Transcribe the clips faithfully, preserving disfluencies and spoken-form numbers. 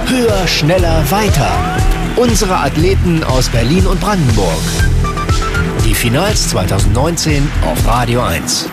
Höher, schneller, weiter. Unsere Athleten aus Berlin und Brandenburg. Die Finals zwanzig neunzehn auf Radio eins.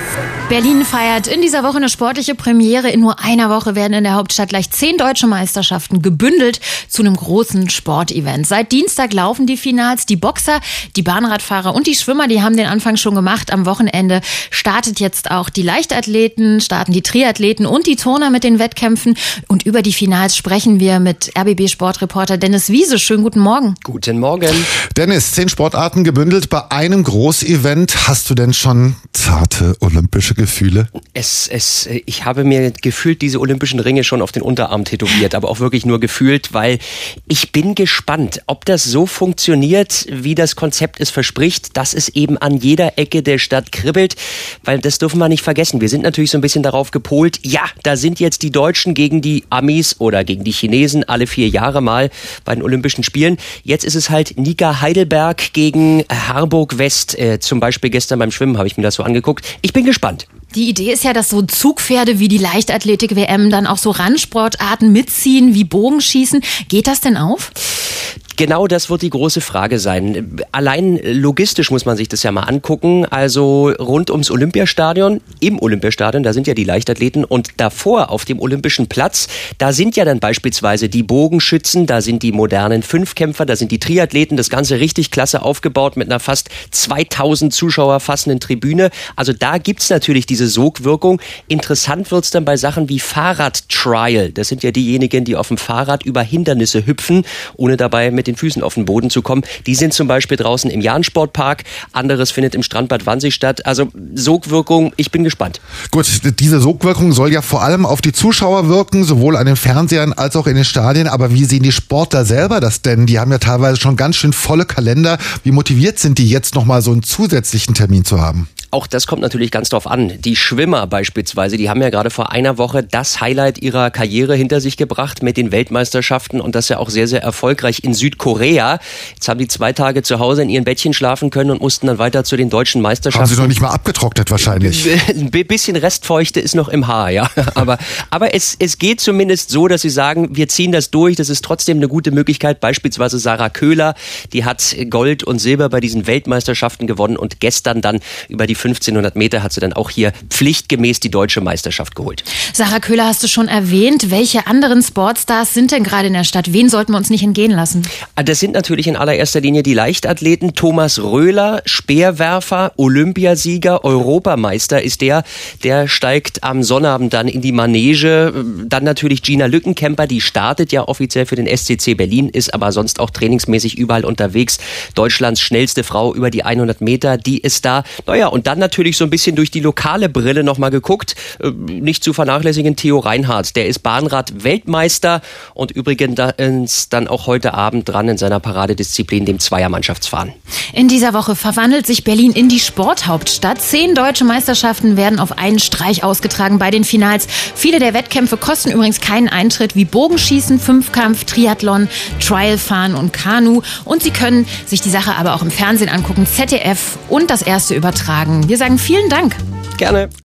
Berlin feiert in dieser Woche eine sportliche Premiere. In nur einer Woche werden in der Hauptstadt gleich zehn deutsche Meisterschaften gebündelt zu einem großen Sportevent. Seit Dienstag laufen die Finals. Die Boxer, die Bahnradfahrer und die Schwimmer, die haben den Anfang schon gemacht. Am Wochenende startet jetzt auch die Leichtathleten, starten die Triathleten und die Turner mit den Wettkämpfen. Und über die Finals sprechen wir mit R B B-Sportreporter Dennis Wiese. Schönen guten Morgen. Guten Morgen. Dennis, zehn Sportarten gebündelt bei einem Großevent. Hast du denn schon zarte olympische Gefühle? Es, es, ich habe mir gefühlt diese olympischen Ringe schon auf den Unterarm tätowiert, aber auch wirklich nur gefühlt, weil ich bin gespannt, ob das so funktioniert, wie das Konzept es verspricht, dass es eben an jeder Ecke der Stadt kribbelt, weil das dürfen wir nicht vergessen. Wir sind natürlich so ein bisschen darauf gepolt, ja, da sind jetzt die Deutschen gegen die Amis oder gegen die Chinesen alle vier Jahre mal bei den Olympischen Spielen. Jetzt ist es halt Nika Heidelberg gegen Harburg West, äh, zum Beispiel gestern beim Schwimmen habe ich mir das so angeguckt. Ich bin gespannt. Die Idee ist ja, dass so Zugpferde wie die Leichtathletik-W M dann auch so Randsportarten mitziehen, wie Bogenschießen. Geht das denn auf? Genau, das wird die große Frage sein. Allein logistisch muss man sich das ja mal angucken. Also rund ums Olympiastadion, im Olympiastadion, da sind ja die Leichtathleten und davor auf dem Olympischen Platz, da sind ja dann beispielsweise die Bogenschützen, da sind die modernen Fünfkämpfer, da sind die Triathleten, das Ganze richtig klasse aufgebaut mit einer fast zweitausend Zuschauer fassenden Tribüne. Also da gibt's natürlich diese Sogwirkung. Interessant wird's dann bei Sachen wie Fahrradtrial. Das sind ja diejenigen, die auf dem Fahrrad über Hindernisse hüpfen, ohne dabei mit den Füßen auf den Boden zu kommen. Die sind zum Beispiel draußen im Jahn-Sportpark. Anderes findet im Strandbad Wannsee statt. Also Sogwirkung, ich bin gespannt. Gut, diese Sogwirkung soll ja vor allem auf die Zuschauer wirken, sowohl an den Fernsehern als auch in den Stadien. Aber wie sehen die Sportler selber das denn? Die haben ja teilweise schon ganz schön volle Kalender. Wie motiviert sind die jetzt nochmal so einen zusätzlichen Termin zu haben? Auch das kommt natürlich ganz drauf an. Die Schwimmer beispielsweise, die haben ja gerade vor einer Woche das Highlight ihrer Karriere hinter sich gebracht mit den Weltmeisterschaften und das ja auch sehr, sehr erfolgreich in Südkorea. Jetzt haben die zwei Tage zu Hause in ihren Bettchen schlafen können und mussten dann weiter zu den deutschen Meisterschaften. Haben sie noch nicht mal abgetrocknet wahrscheinlich. Ein bisschen Restfeuchte ist noch im Haar, ja. Aber, aber es, es geht zumindest so, dass sie sagen, wir ziehen das durch. Das ist trotzdem eine gute Möglichkeit. Beispielsweise Sarah Köhler, die hat Gold und Silber bei diesen Weltmeisterschaften gewonnen und gestern dann über die fünfzehnhundert Meter hat sie dann auch hier pflichtgemäß die deutsche Meisterschaft geholt. Sarah Köhler hast du schon erwähnt. Welche anderen Sportstars sind denn gerade in der Stadt? Wen sollten wir uns nicht entgehen lassen? Das sind natürlich in allererster Linie die Leichtathleten. Thomas Röhler, Speerwerfer, Olympiasieger, Europameister ist der. Der steigt am Sonnabend dann in die Manege. Dann natürlich Gina Lückenkämper, die startet ja offiziell für den S C C Berlin, ist aber sonst auch trainingsmäßig überall unterwegs. Deutschlands schnellste Frau über die hundert Meter, die ist da. Naja, und dann natürlich so ein bisschen durch die lokale Brille nochmal geguckt. Nicht zu vernachlässigen Theo Reinhardt, der ist Bahnrad-Weltmeister und übrigens dann auch heute Abend dran in seiner Paradedisziplin, dem Zweiermannschaftsfahren. In dieser Woche verwandelt sich Berlin in die Sporthauptstadt. Zehn deutsche Meisterschaften werden auf einen Streich ausgetragen bei den Finals. Viele der Wettkämpfe kosten übrigens keinen Eintritt, wie Bogenschießen, Fünfkampf, Triathlon, Trialfahren und Kanu. Und Sie können sich die Sache aber auch im Fernsehen angucken, Z D F und das Erste übertragen. Wir sagen vielen Dank. Gerne.